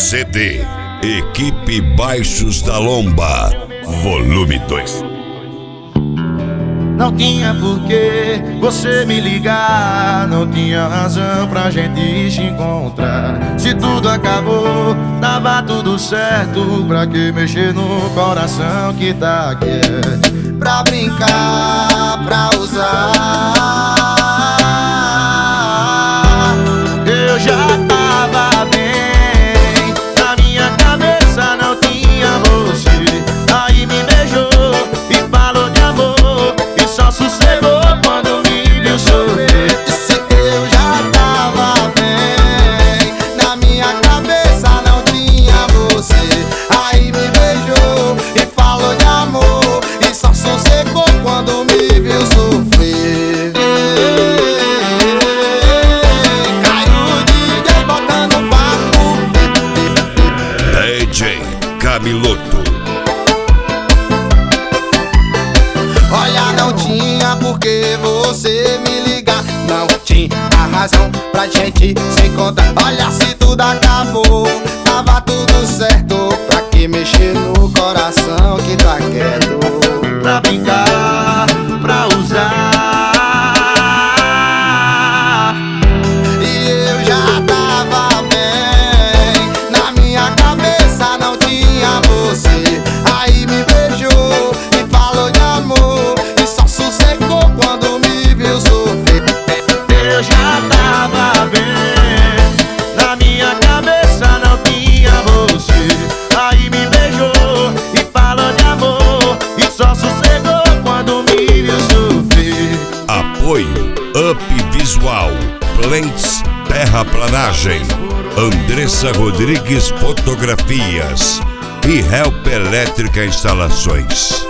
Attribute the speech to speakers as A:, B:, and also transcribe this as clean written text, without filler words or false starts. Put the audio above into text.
A: CD Equipe Baixos da Lomba, volume 2.
B: Não tinha porquê você me ligar, não tinha razão pra gente se encontrar. Se tudo acabou, tava tudo certo, pra que mexer no coração que tá quieto? Pra brincar, pra usar, eu já tava bem, na minha cabeça não tinha você. Aí me beijou e falou de amor, só sossegou quando me viu sofrer.
C: Disse que eu já tava bem, na minha cabeça não tinha você. Aí me beijou e falou de amor, e só sossegou quando me viu sofrer. Caiu o DJ botando papo,
A: DJ Camiloto.
C: olha, não tinha porque você me ligar, não tinha razão pra gente se encontrar. Olha, se tudo acabou, tava tudo certo, pra que mexer no coração que tá quieto?
B: Pra brincar, pra usar,
C: E eu já tava bem, na minha cabeça não tinha você. Aí me beijou e falou de amor, e só sossegou quando me viu sofrer.
B: eu já tava bem, na minha cabeça não tinha você. Aí me beijou e falou de amor, e só sossegou quando me viu sofrer.
A: Apoio Up Visual, Plants Terraplanagem, Andressa Rodrigues Fotografias e Help Elétrica Instalações.